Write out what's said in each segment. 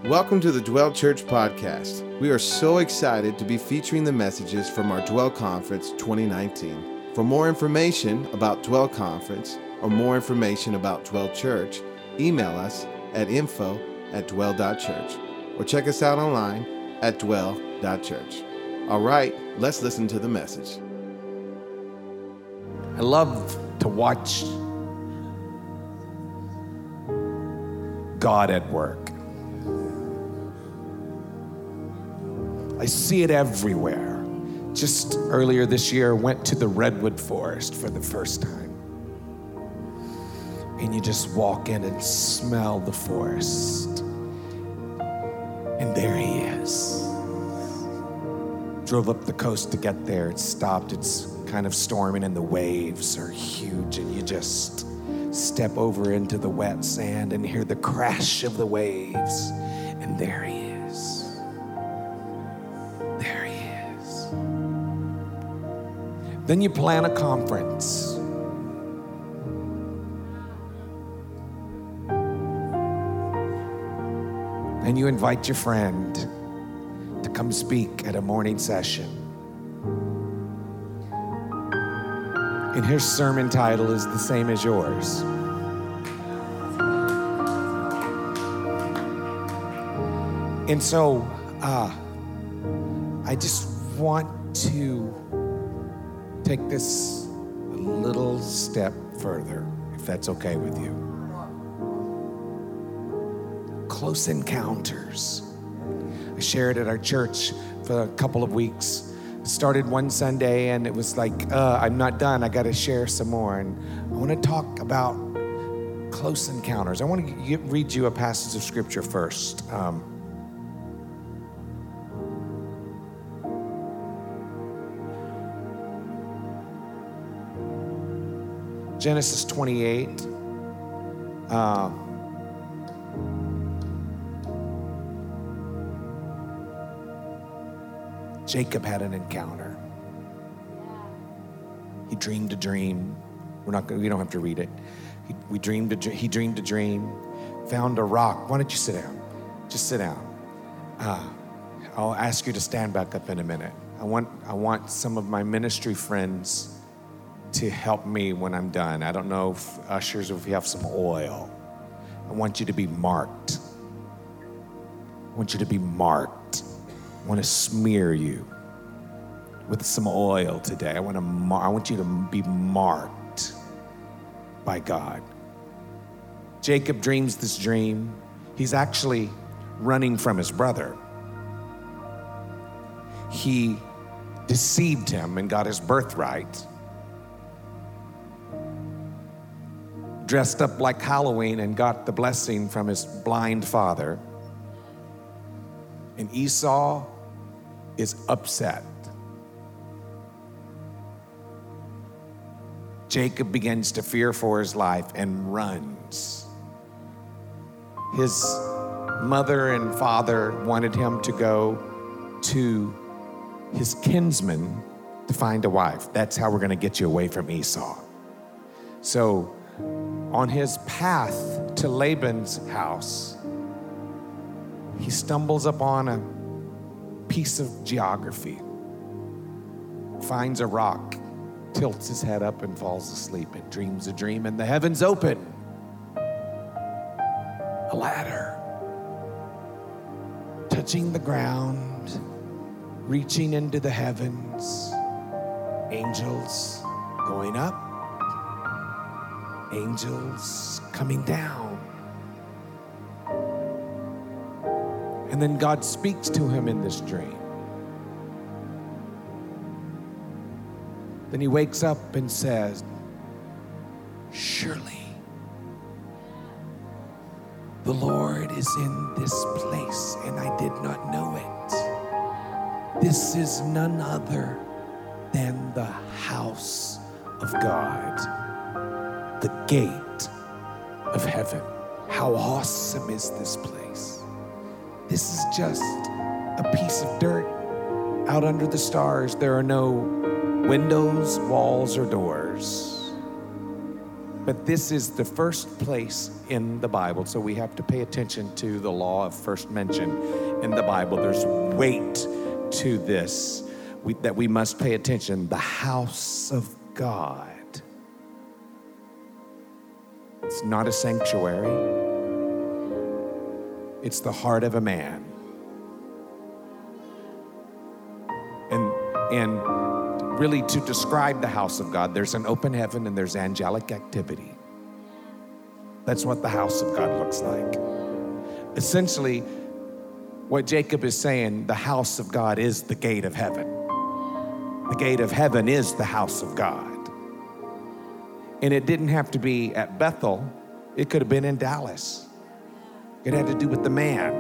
Welcome to the Dwell Church Podcast. We are so excited to be featuring the messages from our Dwell Conference 2019. For more information about Dwell Conference or more information about Dwell Church, email us at info@dwell.church or check us out online at dwell.church. All right, let's listen to the message. I love to watch God at work. I see it everywhere. Just earlier this year, went to the Redwood Forest for the first time. And you just walk in and smell the forest. And there he is. Drove up the coast to get there. It stopped. It's kind of storming and the waves are huge. And you just step over into the wet sand and hear the crash of the waves. And there he is. There he is. Then you plan a conference. And you invite your friend to come speak at a morning session. And his sermon title is the same as yours. And so, I just want to take this a little step further, if that's okay with you. Close encounters. I shared at our church for a couple of weeks. Started one Sunday and it was like, I'm not done. I got to share some more. And I want to talk about close encounters. I want to read you a passage of scripture first. Genesis 28. Jacob had an encounter. He dreamed a dream. We don't have to read it. He dreamed a dream, found a rock. Why don't you sit down? Just sit down. I'll ask you to stand back up in a minute. I want some of my ministry friends to help me when I'm done. I don't know if ushers, if you have some oil. I want you to be marked. I want you to be marked. I want to smear you with some oil today. I want you to be marked by God. Jacob dreams this dream. He's actually running from his brother. He deceived him and got his birthright. Dressed up like Halloween and got the blessing from his blind father. And Esau is upset. Jacob begins to fear for his life and runs. His mother and father wanted him to go to his kinsman to find a wife. That's how we're going to get you away from Esau. So on his path to Laban's house, he stumbles upon a piece of geography, finds a rock, tilts his head up and falls asleep and dreams a dream, and the heavens open. A ladder touching the ground, reaching into the heavens, angels going up, angels coming down. And then God speaks to him in this dream. Then he wakes up and says, surely the Lord is in this place, and I did not know it. This is none other than the house of God, the gate of heaven. How awesome is this place? This is just a piece of dirt out under the stars. There are no windows, walls, or doors. But this is the first place in the Bible, so we have to pay attention to the law of first mention in the Bible. There's weight to this that we must pay attention. The house of God. It's not a sanctuary. It's the heart of a man. And really, to describe the house of God, there's an open heaven and there's angelic activity. That's what the house of God looks like. Essentially, what Jacob is saying, the house of God is the gate of heaven. The gate of heaven is the house of God. And it didn't have to be at Bethel. It could have been in Dallas. It had to do with the man.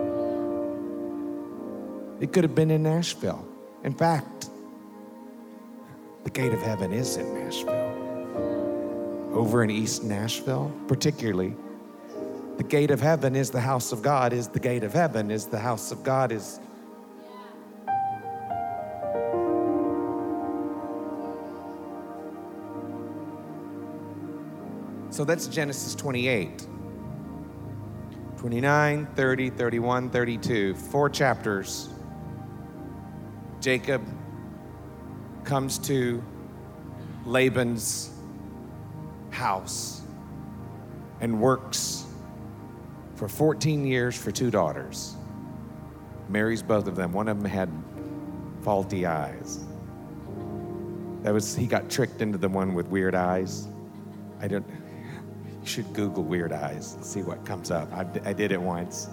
It could have been in Nashville. In fact, the gate of heaven is in Nashville. Over in East Nashville, particularly, the gate of heaven is the house of God, is the gate of heaven, is the house of God, is... So that's Genesis 28. 29, 30, 31, 32, 4 chapters. Jacob comes to Laban's house and works for 14 years for 2 daughters. Marries both of them. One of them had faulty eyes. He got tricked into the one with weird eyes. You should Google weird eyes and see what comes up. I did it once.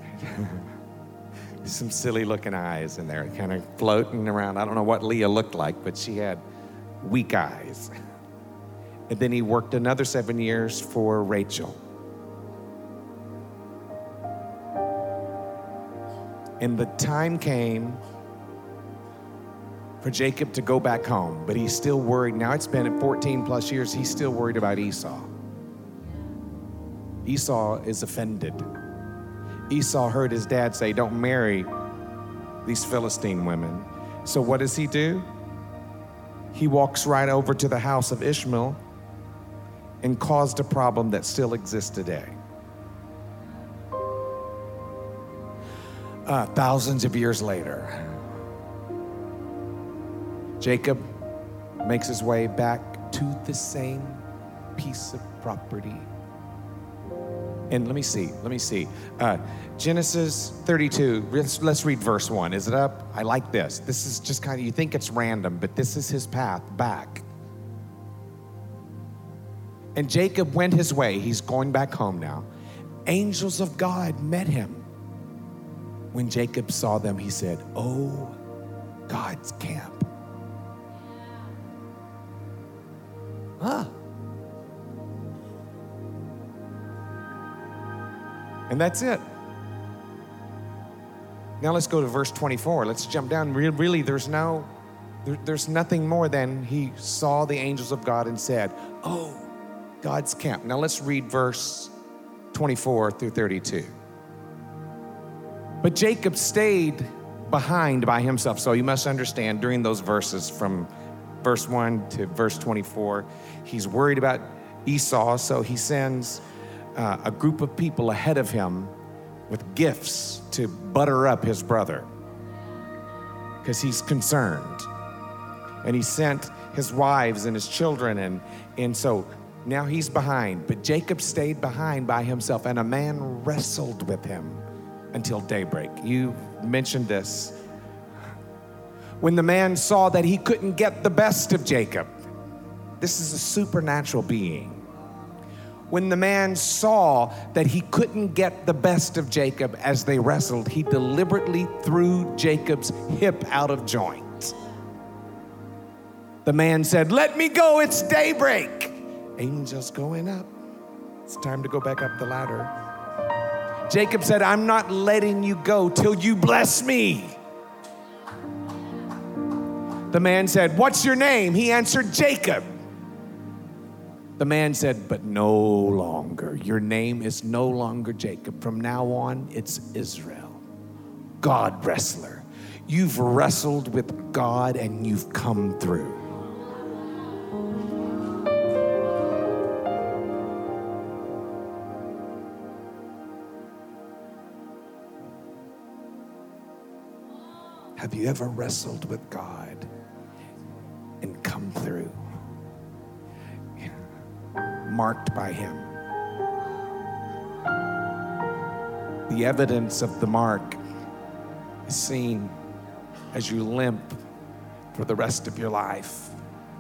Some silly looking eyes in there, kind of floating around. I don't know what Leah looked like, but she had weak eyes. And then he worked another 7 years for Rachel. And the time came for Jacob to go back home, but he's still worried. Now it's been 14 plus years, he's still worried about Esau. Esau is offended. Esau heard his dad say, don't marry these Philistine women. So what does he do? He walks right over to the house of Ishmael and caused a problem that still exists today. Thousands of years later, Jacob makes his way back to the same piece of property. And let me see. Genesis 32, let's read verse 1. Is it up? I like this. This is just kind of, you think it's random, but this is his path back. And Jacob went his way. He's going back home now. Angels of God met him. When Jacob saw them, he said, oh, God's camp. And that's it. Now let's go to verse 24. Let's jump down. Really, there's nothing more than he saw the angels of God and said, oh, God's camp. Now let's read verse 24 through 32. But Jacob stayed behind by himself. So you must understand, during those verses from verse 1 to verse 24, he's worried about Esau, so he sends a group of people ahead of him with gifts to butter up his brother because he's concerned. And he sent his wives and his children, and so now he's behind. But Jacob stayed behind by himself, and a man wrestled with him until daybreak. You mentioned this. When the man saw that he couldn't get the best of Jacob, this is a supernatural being. When the man saw that he couldn't get the best of Jacob as they wrestled, he deliberately threw Jacob's hip out of joint. The man said, let me go, it's daybreak. Angels going up. It's time to go back up the ladder. Jacob said, I'm not letting you go till you bless me. The man said, what's your name? He answered, Jacob. The man said, but no longer. Your name is no longer Jacob. From now on, it's Israel. God wrestler. You've wrestled with God and you've come through. Have you ever wrestled with God and come through? Marked by him. The evidence of the mark is seen as you limp for the rest of your life.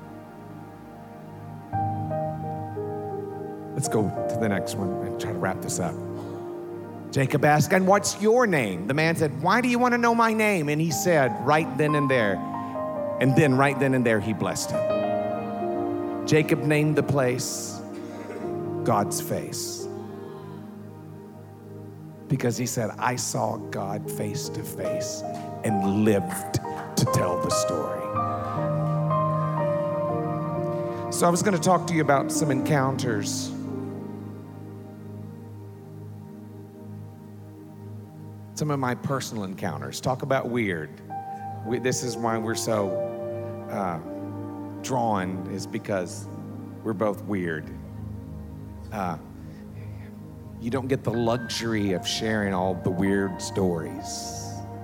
Let's go to the next one and try to wrap this up. Jacob asked, "And what's your name?" The man said, "Why do you want to know my name?" And he said, right then and there. And then right then and there, he blessed him. Jacob named the place God's face. Because he said, I saw God face to face and lived to tell the story. So I was going to talk to you about some encounters. Some of my personal encounters. Talk about weird. This is why we're so drawn, is because we're both weird. You don't get the luxury of sharing all the weird stories.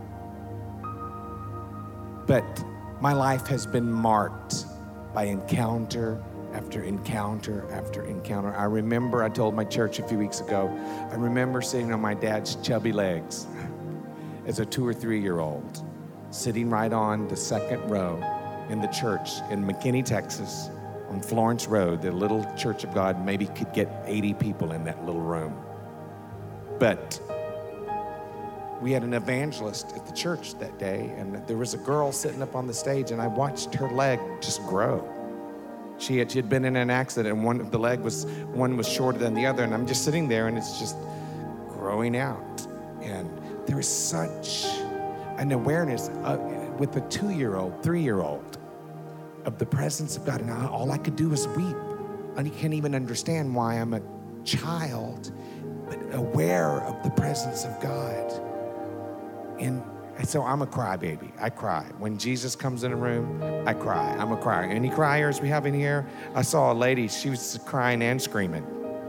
But my life has been marked by encounter after encounter after encounter. I remember, I told my church a few weeks ago, I remember sitting on my dad's chubby legs as a 2 or 3 year old, sitting right on the second row in the church in McKinney, Texas, on Florence Road. The little Church of God maybe could get 80 people in that little room. But we had an evangelist at the church that day, and there was a girl sitting up on the stage, and I watched her leg just grow. She had been in an accident, and one was shorter than the other, and I'm just sitting there, and it's just growing out. And there is such an awareness with a 2-year-old, 3-year-old of the presence of God. And all I could do was weep. And you can't even understand why I'm a child, but aware of the presence of God. And so I'm a crybaby. I cry. When Jesus comes in a room, I cry. I'm a crier. Any criers we have in here? I saw a lady, she was crying and screaming.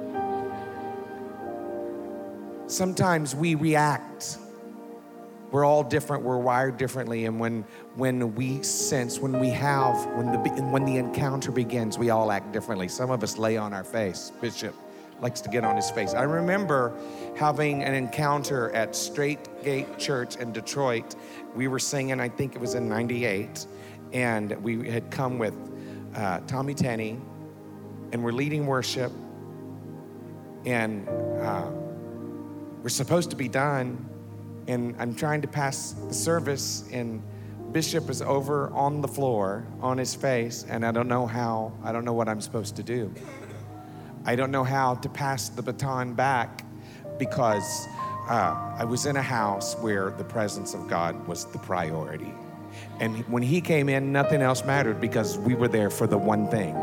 Sometimes we react. We're all different. We're wired differently. And when the encounter begins, we all act differently. Some of us lay on our face. Bishop likes to get on his face. I remember having an encounter at Straight Gate Church in Detroit. We were singing, I think it was in 98, and we had come with Tommy Tenney, and we're leading worship, and we're supposed to be done, and I'm trying to pass the service, and Bishop is over on the floor on his face, and I don't know what I'm supposed to do. I don't know how to pass the baton back, because I was in a house where the presence of God was the priority. And when he came in, nothing else mattered, because we were there for the one thing.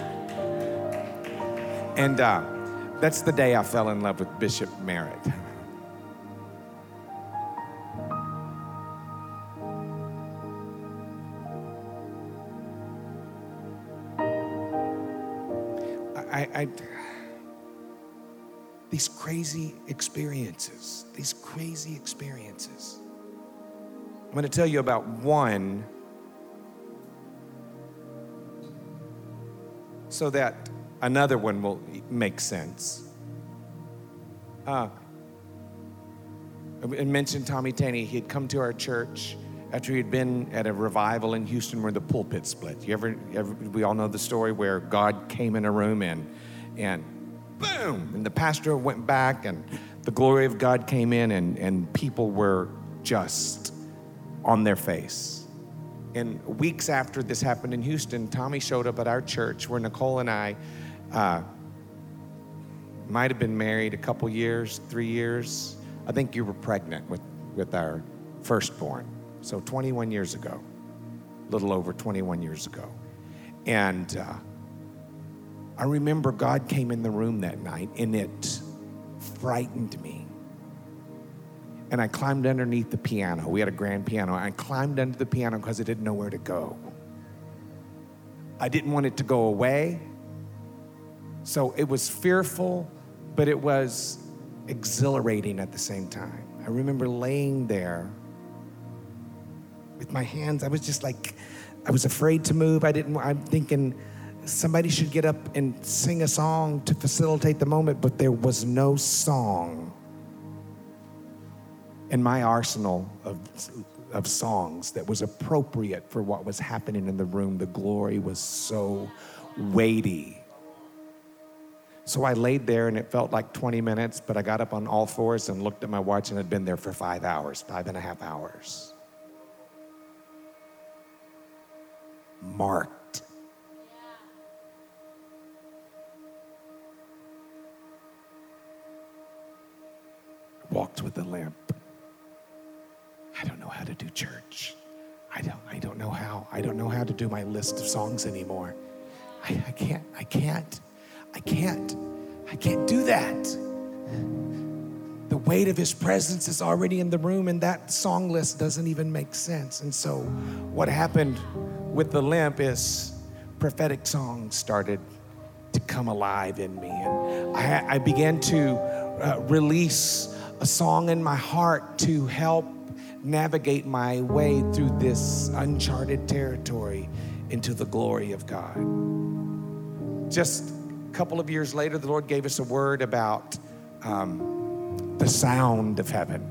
And that's the day I fell in love with Bishop Merritt. These crazy experiences. I'm going to tell you about one so that another one will make sense. I mentioned Tommy Tenney. He had come to our church after he had been at a revival in Houston where the pulpit split. We all know the story where God came in a room and boom, and the pastor went back, and the glory of God came in, and people were just on their face. And weeks after this happened in Houston, Tommy showed up at our church where Nicole and I might have been married a couple years, 3 years. I think you were pregnant with our firstborn. So 21 years ago, a little over 21 years ago. And I remember God came in the room that night, and it frightened me. And I climbed underneath the piano. We had a grand piano. I climbed under the piano because I didn't know where to go. I didn't want it to go away. So it was fearful, but it was exhilarating at the same time. I remember laying there with my hands. I was just like, I was afraid to move. I'm thinking somebody should get up and sing a song to facilitate the moment, but there was no song in my arsenal of songs that was appropriate for what was happening in the room. The glory was so weighty. So I laid there and it felt like 20 minutes, but I got up on all fours and looked at my watch and had been there for 5 hours, 5.5 hours. Marked. Walked with a limp. I don't know how to do church. I don't know how. I don't know how to do my list of songs anymore. I can't do that. The weight of his presence is already in the room, and that song list doesn't even make sense. And so what happened with the limp is prophetic songs started to come alive in me. And I began to release a song in my heart to help navigate my way through this uncharted territory into the glory of God. Just a couple of years later, the Lord gave us a word about the sound of heaven.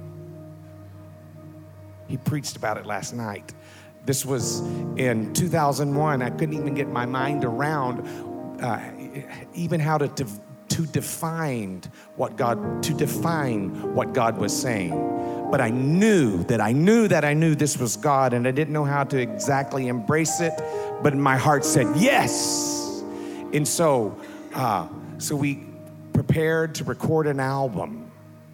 He preached about it last night. This was in 2001. I couldn't even get my mind around even how to define what God was saying. But I knew this was God, and I didn't know how to exactly embrace it, but my heart said yes. And so we prepared to record an album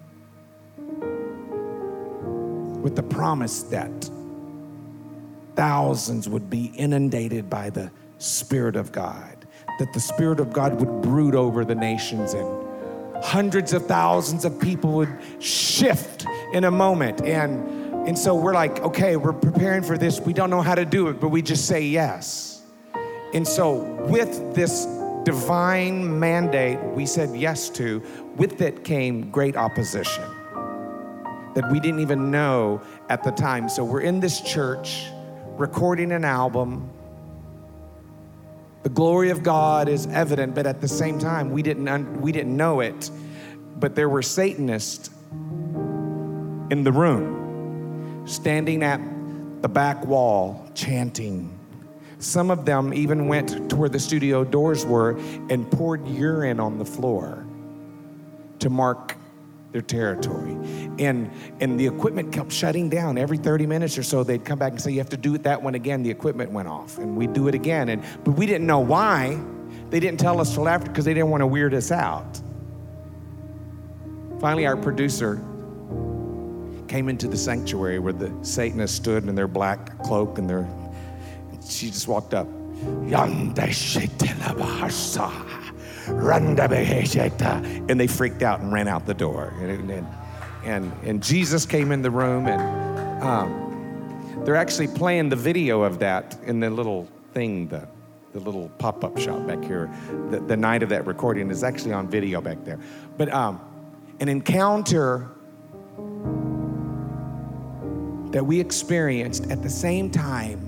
with the promise that thousands would be inundated by the Spirit of God, that the Spirit of God would brood over the nations, and hundreds of thousands of people would shift in a moment. And so we're like, okay, we're preparing for this. We don't know how to do it, but we just say yes. And so with this divine mandate we said yes to, with it came great opposition that we didn't even know at the time. So we're in this church recording an album. The glory of God is evident, but at the same time, we didn't know it. But there were Satanists in the room, standing at the back wall, chanting. Some of them even went to where the studio doors were and poured urine on the floor to mark their territory. And the equipment kept shutting down. Every 30 minutes or so, they'd come back and say, you have to do it that one again. The equipment went off, and we'd do it again. But we didn't know why. They didn't tell us till after, because they didn't want to weird us out. Finally, our producer came into the sanctuary where the Satanists stood in their black cloak and she just walked up. And they freaked out and ran out the door. And Jesus came in the room, and they're actually playing the video of that in the little thing, the little pop-up shop back here. The night of that recording is actually on video back there. But an encounter that we experienced at the same time,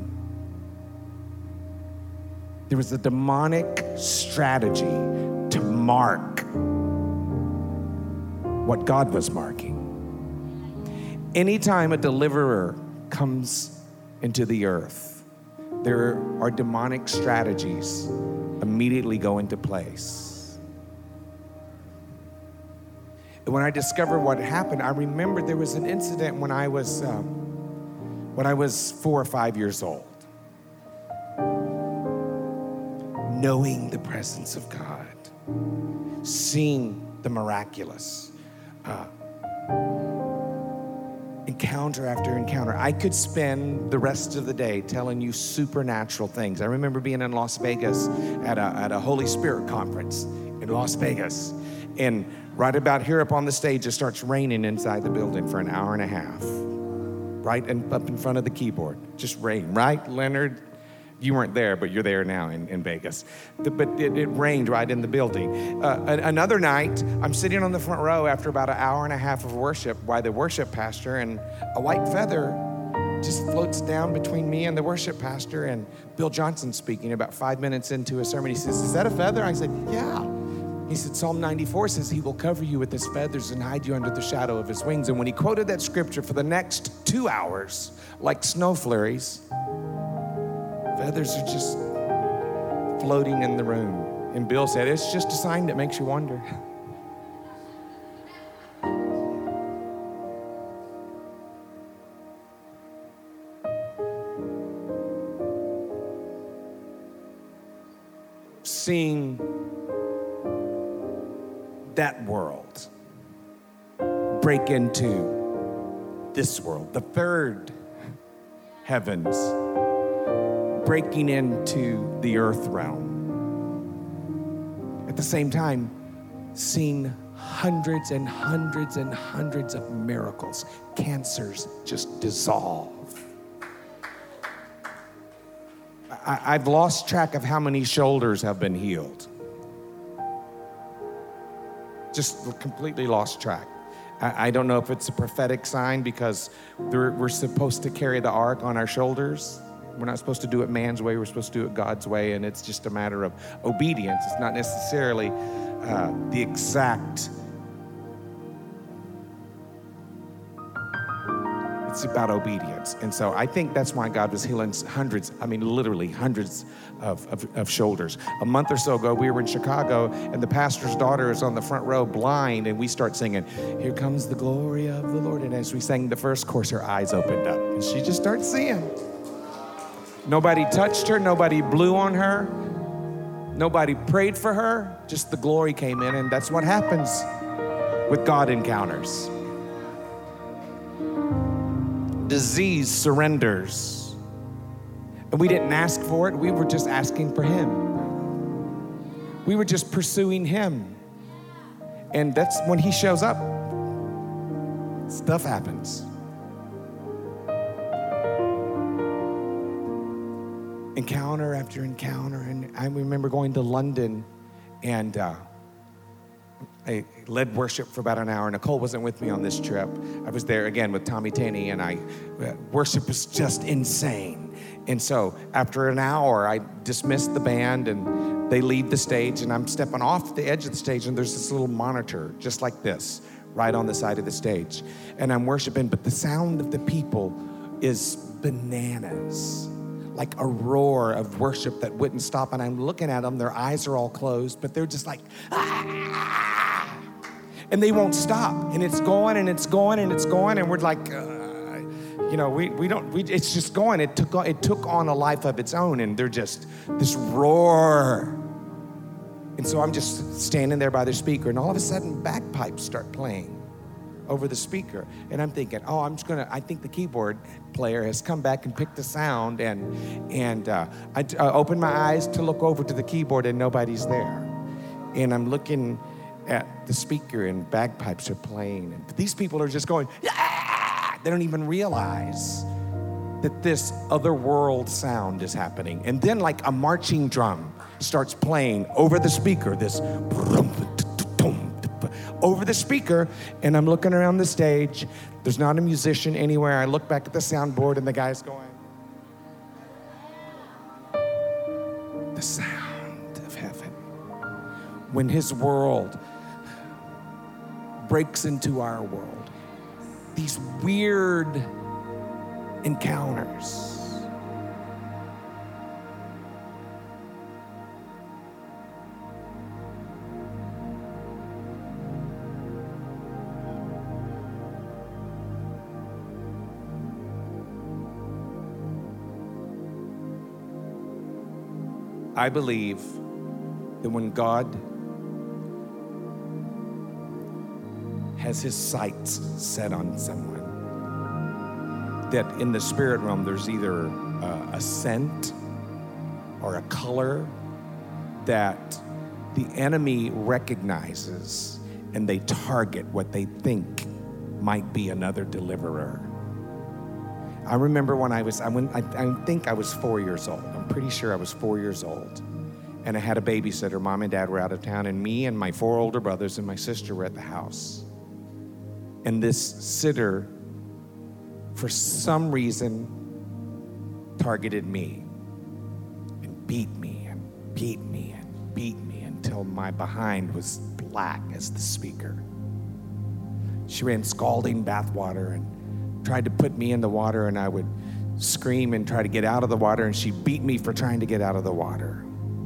there was a demonic strategy to mark what God was marking. Anytime a deliverer comes into the earth, there are demonic strategies immediately go into place. And when I discovered what happened, I remembered there was an incident when I was 4 or 5 years old. Knowing the presence of God, seeing the miraculous, encounter after encounter. I could spend the rest of the day telling you supernatural things. I remember being in Las Vegas at a Holy Spirit conference in Las Vegas, and right about here up on the stage, it starts raining inside the building for an hour and a half, right and up in front of the keyboard, just rain, right, Leonard? You weren't there, but you're there now in Vegas. But it rained right in the building. Another night, I'm sitting on the front row after about an hour and a half of worship while the worship pastor and a white feather just floats down between me and the worship pastor, and Bill Johnson speaking about 5 minutes into a sermon. He says, is that a feather? I said, yeah. He said, Psalm 94 says he will cover you with his feathers and hide you under the shadow of his wings. And when he quoted that scripture for the next 2 hours, like snow flurries, feathers are just floating in the room. And Bill said, it's just a sign that makes you wonder. Seeing that world break into this world, the third heavens, breaking into the earth realm. At the same time, seeing hundreds and hundreds and hundreds of miracles, cancers just dissolve. I've lost track of how many shoulders have been healed. Just completely lost track. I don't know if it's a prophetic sign because we're supposed to carry the ark on our shoulders. We're not supposed to do it man's way. We're supposed to do it God's way, and it's just a matter of obedience. It's not necessarily the exact. It's about obedience. And so I think that's why God was healing hundreds, literally hundreds of shoulders. A month or so ago, we were in Chicago, and the pastor's daughter is on the front row blind, and we start singing, "Here comes the glory of the Lord." And as we sang the first chorus, her eyes opened up, and she just started seeing. Nobody touched her. Nobody blew on her. Nobody prayed for her. Just the glory came in, and that's what happens with God encounters. Disease surrenders. And we didn't ask for it. We were just asking for him. We were just pursuing him. And that's when he shows up, stuff happens. Encounter after encounter. And I remember going to London, and I led worship for about an hour. Nicole wasn't with me on this trip. I was there again with Tommy Tenney, and worship was just insane. And so after an hour, I dismissed the band, and they leave the stage, and I'm stepping off the edge of the stage, and there's this little monitor just like this right on the side of the stage. And I'm worshiping, but the sound of the people is bananas. Like a roar of worship that wouldn't stop. And I'm looking at them, their eyes are all closed, but they're just like, ah! And they won't stop. And it's going, and it's going, and it's going, and we're like, it's just going. It took on a life of its own, and they're just this roar. And so I'm just standing there by the speaker, and all of a sudden bagpipes start playing over the speaker. And I'm thinking, I think the keyboard player has come back and picked the sound, and I opened my eyes to look over to the keyboard, and nobody's there. And I'm looking at the speaker, and bagpipes are playing, and these people are just going, yeah! They don't even realize that this other world sound is happening. And then like a marching drum starts playing over the speaker, this over the speaker, and I'm looking around the stage. There's not a musician anywhere. I look back at the soundboard, and the guy's going. The sound of heaven. When his world breaks into our world, these weird encounters. I believe that when God has his sights set on someone, that in the spirit realm there's either a scent or a color that the enemy recognizes, and they target what they think might be another deliverer. I remember when I think I was 4 years old. I'm pretty sure I was 4 years old. And I had a babysitter. Mom and Dad were out of town, and me and my 4 older brothers and my sister were at the house. And this sitter for some reason, targeted me and beat me and beat me and beat me until my behind was black as the speaker. She ran scalding bath water and tried to put me in the water, and I would scream and try to get out of the water, and she beat me for trying to get out of the water.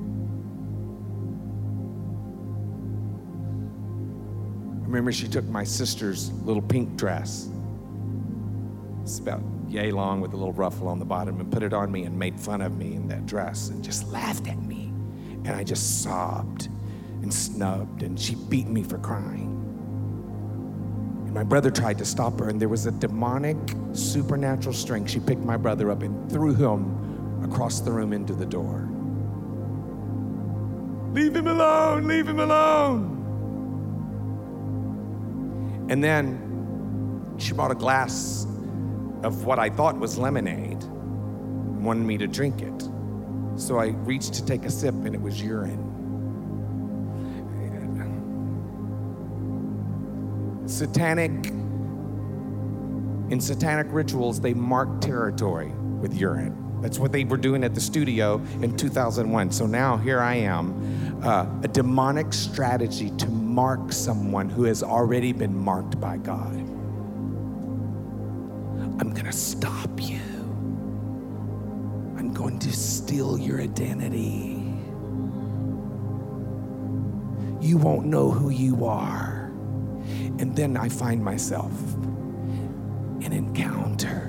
I remember she took my sister's little pink dress. It's about yay long with a little ruffle on the bottom, and put it on me and made fun of me in that dress and just laughed at me. And I just sobbed and snubbed, and she beat me for crying. And my brother tried to stop her, and there was a demonic, supernatural strength. She picked my brother up and threw him across the room into the door. Leave him alone, leave him alone. And then she brought a glass of what I thought was lemonade and wanted me to drink it. So I reached to take a sip, and it was urine. In satanic rituals, they mark territory with urine. That's what they were doing at the studio in 2001. So now here I am, a demonic strategy to mark someone who has already been marked by God. I'm gonna stop you. I'm going to steal your identity. You won't know who you are. And then I find myself in encounter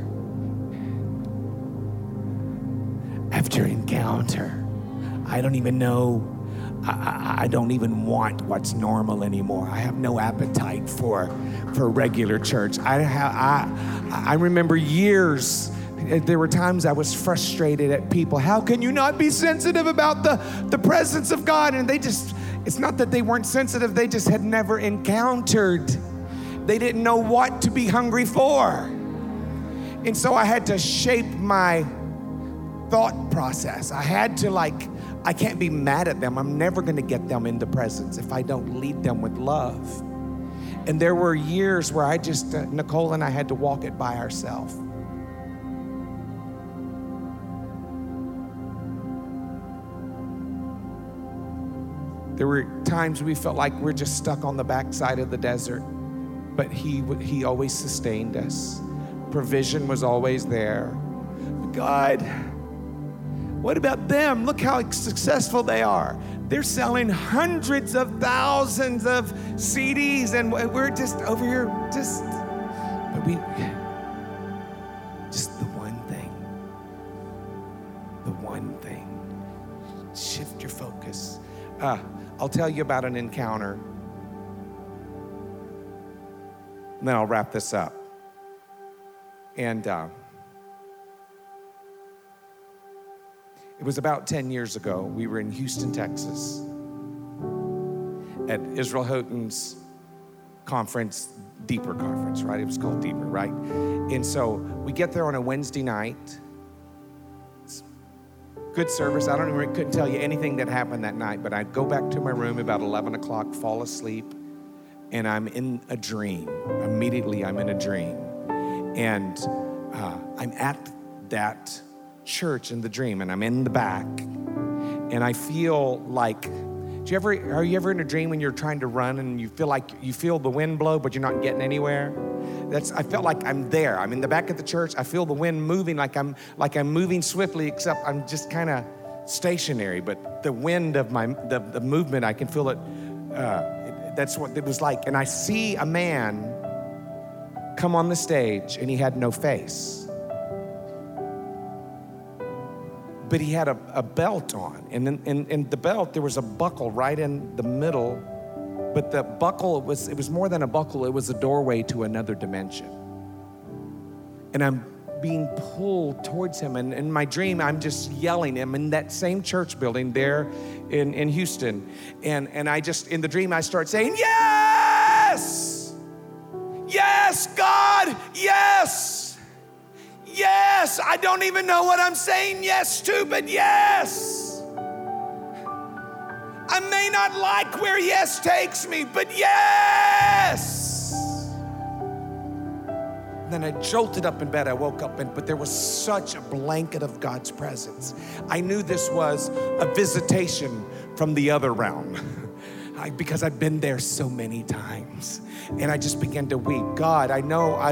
after encounter. I don't even know. I don't even want what's normal anymore. I have no appetite for regular church. I remember years, there were times I was frustrated at people. How can you not be sensitive about the presence of God? And it's not that they weren't sensitive, they just had never encountered. They didn't know what to be hungry for. And so I had to shape my thought process. I had to I can't be mad at them. I'm never gonna get them into presence if I don't lead them with love. And there were years where Nicole and I had to walk it by ourselves. There were times we felt like we're just stuck on the backside of the desert, but he always sustained us. Provision was always there. God, what about them? Look how successful they are. They're selling hundreds of thousands of CDs, and we're just over here, just the one thing. Shift your focus. I'll tell you about an encounter, and then I'll wrap this up. And it was about 10 years ago. We were in Houston, Texas, at Israel Houghton's conference, Deeper Conference, right? It was called Deeper, right? And so we get there on a Wednesday night. It's good service. Couldn't tell you anything that happened that night, but I go back to my room about 11 o'clock, fall asleep, and I'm in a dream. Immediately, I'm in a dream. And I'm at that church in the dream, and I'm in the back, and I feel like, are you ever in a dream when you're trying to run and you feel the wind blow, but you're not getting anywhere? I felt like I'm there. I'm in the back of the church. I feel the wind moving like I'm moving swiftly, except I'm just kind of stationary. But the wind of the movement, I can feel it. That's what it was like. And I see a man come on the stage, and he had no face. But he had a belt on, and in the belt there was a buckle right in the middle. But the buckle, it was more than a buckle. It was a doorway to another dimension. And I'm being pulled towards him, and in my dream I'm just yelling. I'm in that same church building there in Houston, and I just, in the dream, I start saying, yes, yes, God, yes. Yes, I don't even know what I'm saying yes to, but yes. I may not like where yes takes me, but yes. And then I jolted up in bed. I woke up, but there was such a blanket of God's presence. I knew this was a visitation from the other realm because I'd been there so many times. And I just began to weep. God, I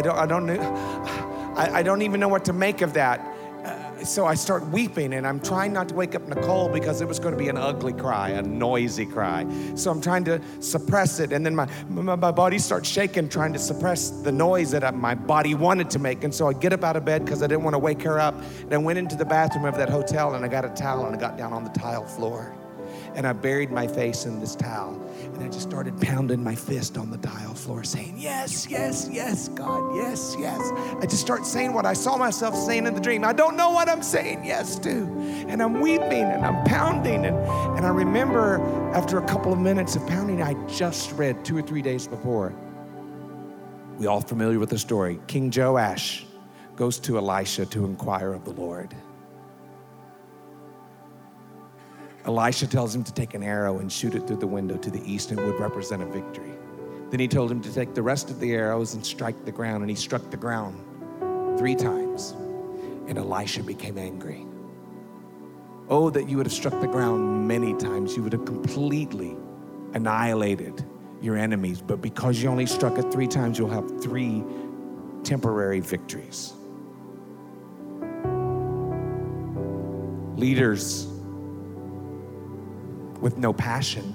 don't even know what to make of that. So I start weeping, and I'm trying not to wake up Nicole because it was going to be an ugly cry, a noisy cry. So I'm trying to suppress it, and then my body starts shaking, trying to suppress the noise that my body wanted to make. And so I get up out of bed because I didn't want to wake her up, and I went into the bathroom of that hotel, and I got a towel, and I got down on the tile floor, and I buried my face in this towel, and I just started pounding my fist on the tile floor, saying, yes, yes, yes, God, yes, yes. I just start saying what I saw myself saying in the dream. I don't know what I'm saying yes to. And I'm weeping, and I'm pounding, and I remember after a couple of minutes of pounding, I just read 2 or 3 days before. We all familiar with the story. King Joash goes to Elisha to inquire of the Lord. Elisha tells him to take an arrow and shoot it through the window to the east, and it would represent a victory. Then he told him to take the rest of the arrows and strike the ground, and he struck the ground 3 times, and Elisha became angry. Oh, that you would have struck the ground many times. You would have completely annihilated your enemies, but because you only struck it 3 times, you'll have 3 temporary victories. Leaders with no passion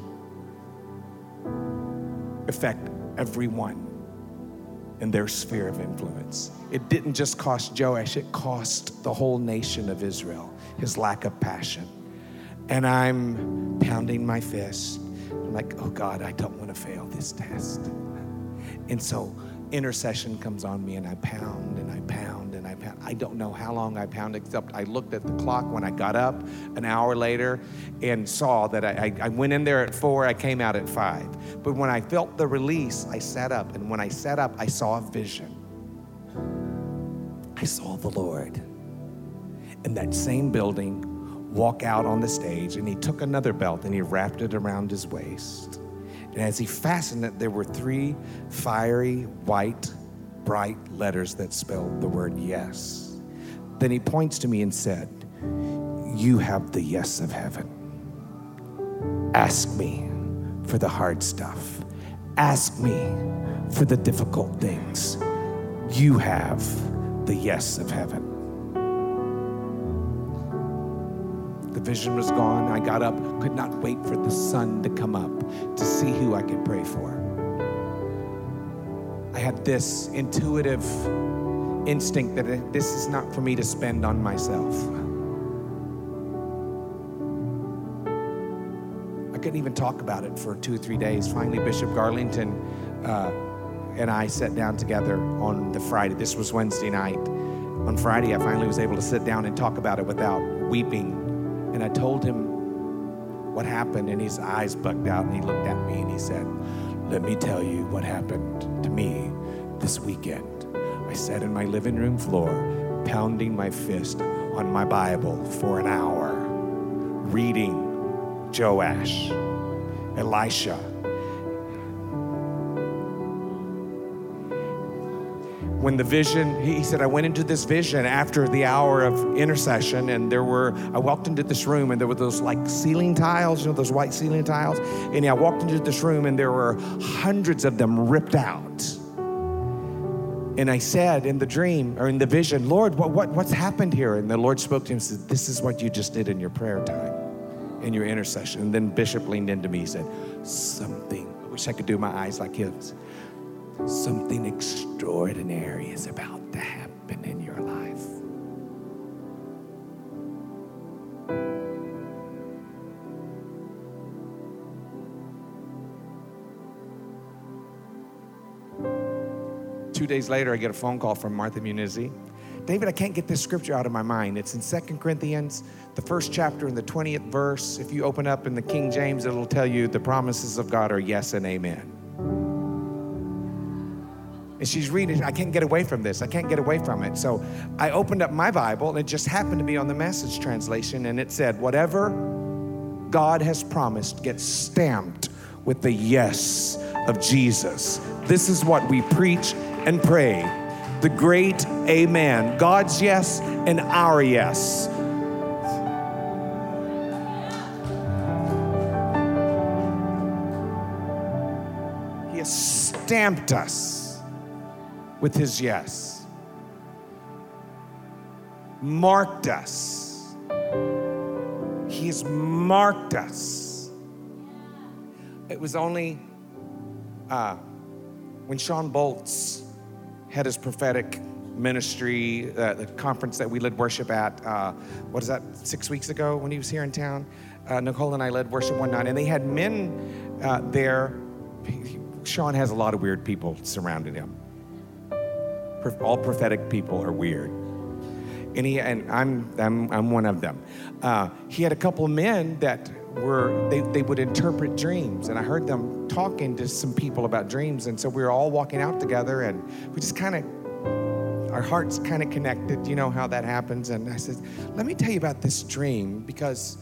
affect everyone in their sphere of influence. It didn't just cost Joash, it cost the whole nation of Israel, his lack of passion. And I'm pounding my fist. I'm like, oh God, I don't want to fail this test. And so intercession comes on me, and I pound and I pound and I pound. I don't know how long I pounded, except I looked at the clock when I got up an hour later and saw that I went in there at 4, I came out at 5. But when I felt the release, I sat up. And when I sat up, I saw a vision. I saw the Lord in that same building walk out on the stage, and he took another belt and he wrapped it around his waist. And as he fastened it, there were 3 fiery, white, bright letters that spelled the word yes. Then he points to me and said, you have the yes of heaven. Ask me for the hard stuff. Ask me for the difficult things. You have the yes of heaven. The vision was gone. I got up, could not wait for the sun to come up to see who I could pray for. I had this intuitive instinct that this is not for me to spend on myself. I couldn't even talk about it for 2 or 3 days. Finally, Bishop Garlington and I sat down together on the Friday. This was Wednesday night. On Friday, I finally was able to sit down and talk about it without weeping. And I told him what happened, and his eyes bugged out, and he looked at me and he said, let me tell you what happened to me this weekend. I sat in my living room floor, pounding my fist on my Bible for an hour, reading Joash, Elisha. When the vision, he said, I went into this vision after the hour of intercession, and I walked into this room, and there were those like ceiling tiles, those white ceiling tiles. And I walked into this room, and there were hundreds of them ripped out. And I said in the dream, or in the vision, Lord, what's happened here? And the Lord spoke to him and said, this is what you just did in your prayer time, in your intercession. And then Bishop leaned into me, he said, I wish I could do my eyes like his. Something extraordinary is about to happen in your life. Two days later, I get a phone call from Martha Munizzi. David, I can't get this scripture out of my mind. It's in 2 Corinthians, the 1st chapter and the 20th verse. If you open up in the King James, it'll tell you the promises of God are yes and amen. And she's reading, I can't get away from this. I can't get away from it. So I opened up my Bible, and it just happened to be on the Message translation, and it said, whatever God has promised gets stamped with the yes of Jesus. This is what we preach and pray. The great amen. God's yes and our yes. He has stamped us with his yes. Marked us. He has marked us. It was only when Sean Boltz had his prophetic ministry, the conference that we led worship at, 6 weeks ago when he was here in town? Nicole and I led worship one night, and they had men there. Sean has a lot of weird people surrounding him. All prophetic people are weird. And I'm one of them. He had a couple of men that they would interpret dreams, and I heard them talking to some people about dreams, and so we were all walking out together, and we just our hearts kind of connected. You know how that happens. And I said, let me tell you about this dream, because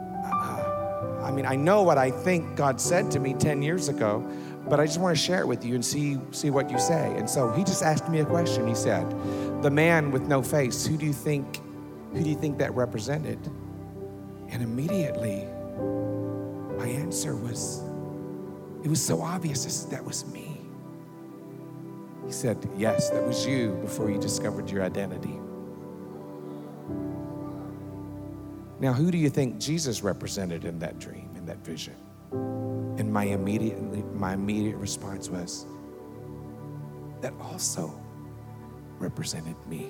I know what I think God said to me 10 years ago, but I just want to share it with you and see what you say. And so he just asked me a question. He said, the man with no face, who do you think that represented? And immediately my answer was, it was so obvious, that was me. He said, yes, that was you before you discovered your identity. Now, who do you think Jesus represented in that dream, in that vision? And my immediate response was, that also represented me.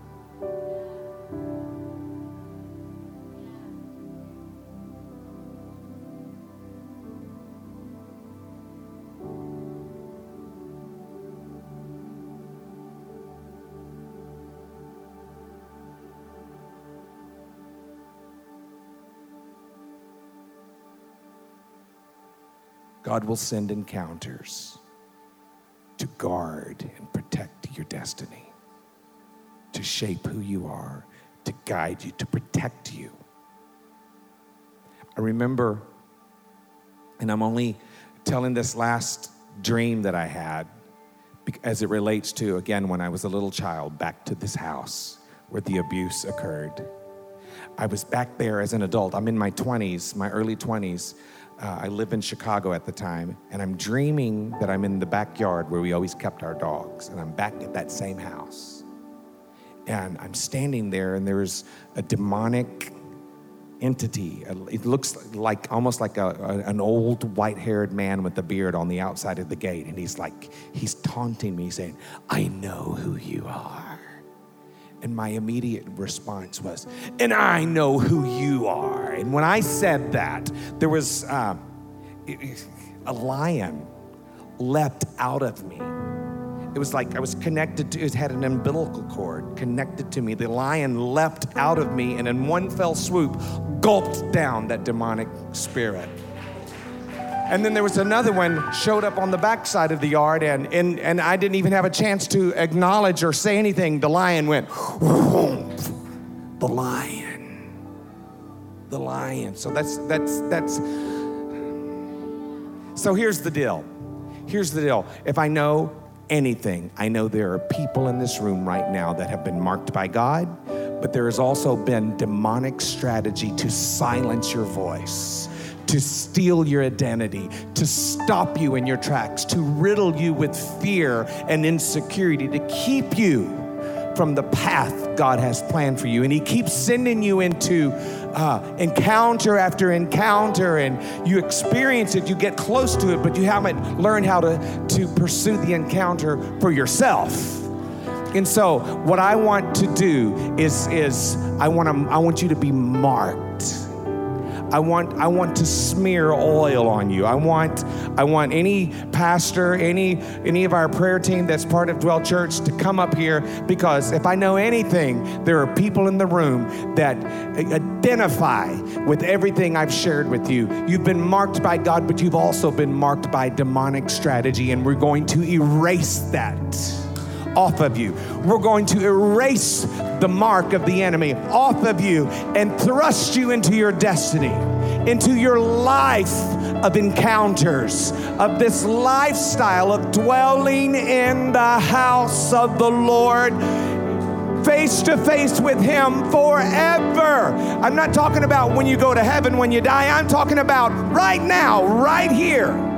God will send encounters to guard and protect your destiny, to shape who you are, to guide you, to protect you. I remember, and I'm only telling this last dream that I had as it relates to, again, when I was a little child, back to this house where the abuse occurred. I was back there as an adult. I'm in my 20s, my early 20s. I live in Chicago at the time, and I'm dreaming that I'm in the backyard where we always kept our dogs, and I'm back at that same house. And I'm standing there, and there's a demonic entity. It looks like almost like an old white-haired man with a beard on the outside of the gate, and he's taunting me, saying, I know who you are. And my immediate response was, and I know who you are. And when I said that, there was a lion leapt out of me. It was like I was connected to, it had an umbilical cord connected to me. The lion leapt out of me and in one fell swoop, gulped down that demonic spirit. And then there was another one showed up on the backside of the yard, and I didn't even have a chance to acknowledge or say anything. The lion went, the lion. So that's. So here's the deal. If I know anything, I know there are people in this room right now that have been marked by God, but there has also been demonic strategy to silence your voice, to steal your identity, to stop you in your tracks, to riddle you with fear and insecurity, to keep you from the path God has planned for you. And he keeps sending you into encounter after encounter, and you experience it, you get close to it, but you haven't learned how to pursue the encounter for yourself. And so what I want to do is I want you to be marked. I want to smear oil on you. I want any pastor, any of our prayer team that's part of Dwell Church to come up here, because if I know anything, there are people in the room that identify with everything I've shared with you. You've been marked by God, but you've also been marked by demonic strategy, and we're going to erase that off of you. We're going to erase the mark of the enemy off of you and thrust you into your destiny, into your life of encounters, of this lifestyle of dwelling in the house of the Lord, face to face with Him forever. I'm not talking about when you go to heaven, when you die. I'm talking about right now, right here.